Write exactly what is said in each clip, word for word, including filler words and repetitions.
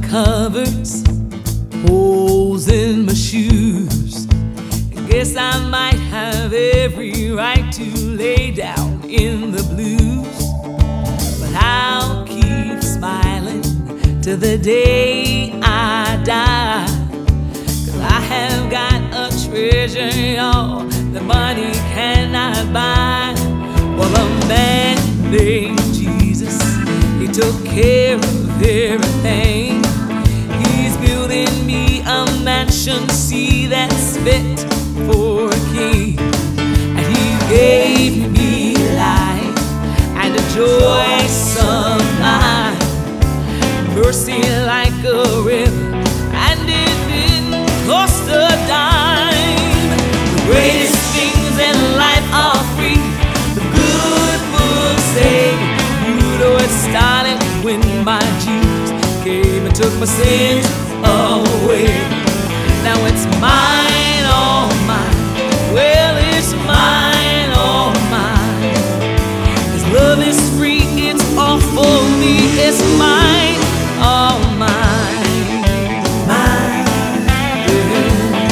covers, holes in my shoes. I guess I might have every right to lay down in the blues, but I'll keep smiling till the day I die. 'Cause I have got a treasure all the money cannot buy. Well, a man named Jesus, he took care of everything. He's building me a mansion, see, that's fit for a king. And he gave me life and a joy sublime, mercy like a river, and it didn't cost a dime. The greatest things in life are free, the good books say. You know it started when my Jesus came and took my sins away. Now it's mine, all mine. Well, it's mine, all mine. His love is free, it's all for me. It's mine, all mine. Mine. Yeah.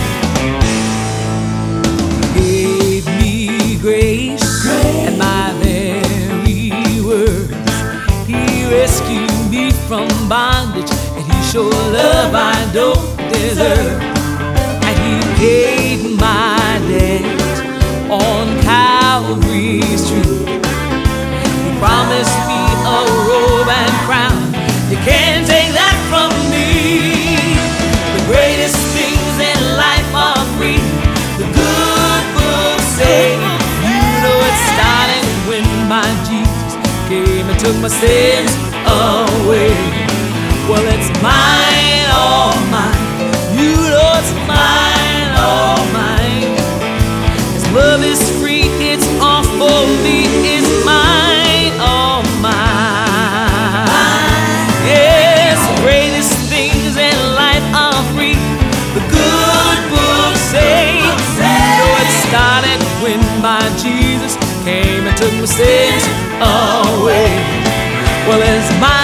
He gave me grace, grace, and my very words. He rescued me from bondage, and he showed love I don't deserve. And he paid my debt on Calvary's tree. He promised me a robe and crown. You can't take that from me. The greatest things in life are free, the good books say. You know it started when my Jesus came and took my sins away. Well, it's mine, all mine. You know it's mine, all mine. His love is free, it's all for me. It's mine, all mine. Yes, the greatest things in life are free, the good books say. You know it started when my Jesus came and took my sins away. Well, it's mine.